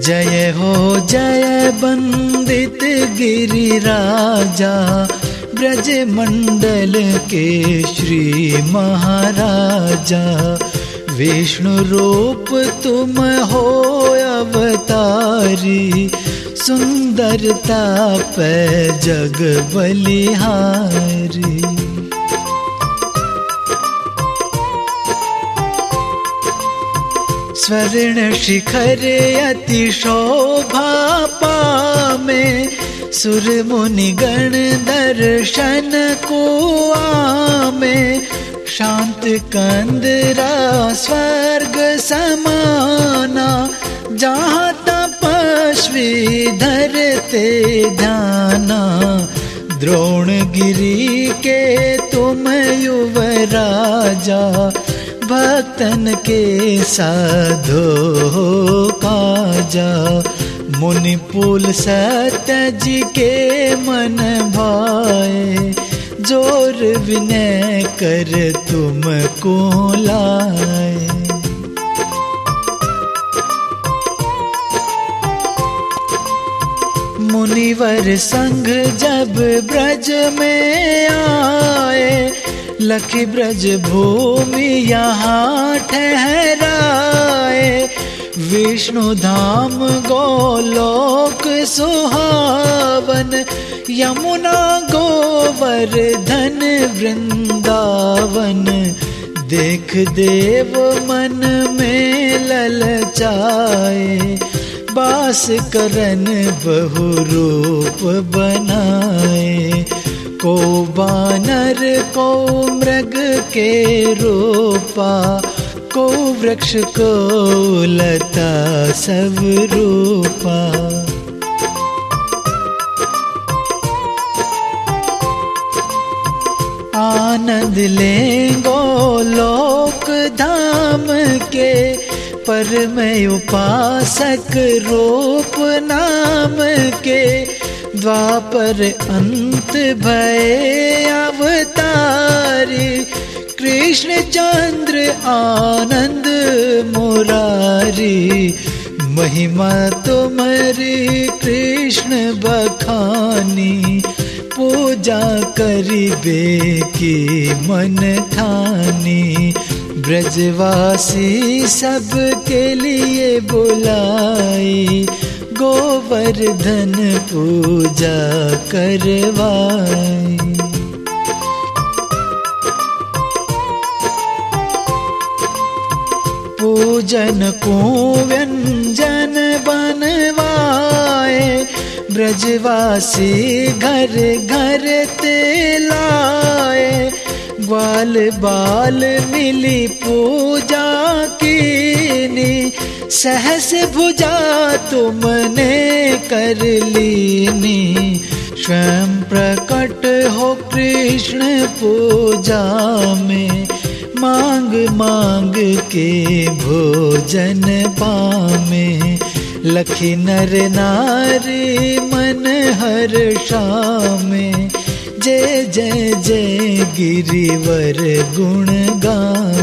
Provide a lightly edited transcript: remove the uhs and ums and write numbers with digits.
जय हो जय बंदित गिरिराजा, ब्रज मंडल के श्री महाराजा। विष्णु रूप तुम हो अवतारी, सुंदरता पे जग बलिहारी। स्वर्ण शिखर अति शोभा पामे, सुर मुनि गण दर्शन को आमे। शांत कंदरा स्वर्ग समाना, जहाँ तपस्वी धरते ध्याना। द्रोणगिरी के तुम युवराजा, भक्तन के साधो काजा। मुनि पुल सत्य जी के मन भाए, जोर विनय कर तुमको लाए। मुनिवर संग जब ब्रज में आए, लखी ब्रज भूमि यहाँ ठहराए। विष्णु धाम गोलोक सुहावन, यमुना गोवर्धन वृंदावन। देख देव मन में ललचाए, बास करन बहु रूप बनाए। को बानर को मृग के रूपा, को वृक्ष को लता सब रूपा। आनंद लेंगो लोक धाम के, परमय उपासक रूप नाम के। द्वापर अंत भय अवतारी, कृष्ण चंद्र आनंद मुरारी। महिमा तुम्हारी कृष्ण बखानी, पूजा करिबे की मन ठानी। ब्रजवासी सबके लिए बुलाई, गोवर्धन पूजा करवाई। पूजन को व्यंजन बनवाए, ब्रजवासी घर घर ते लाए। ग्वाल बाल मिली पूजा कीनी, सहस भुजा तुमने कर लीनी। स्वयं प्रकट हो कृष्ण पूजा में, मांग मांग के भोजन पामे। लखी नर नारी मन हर्षामे, जय जय जय गिरिवर गुण गाए।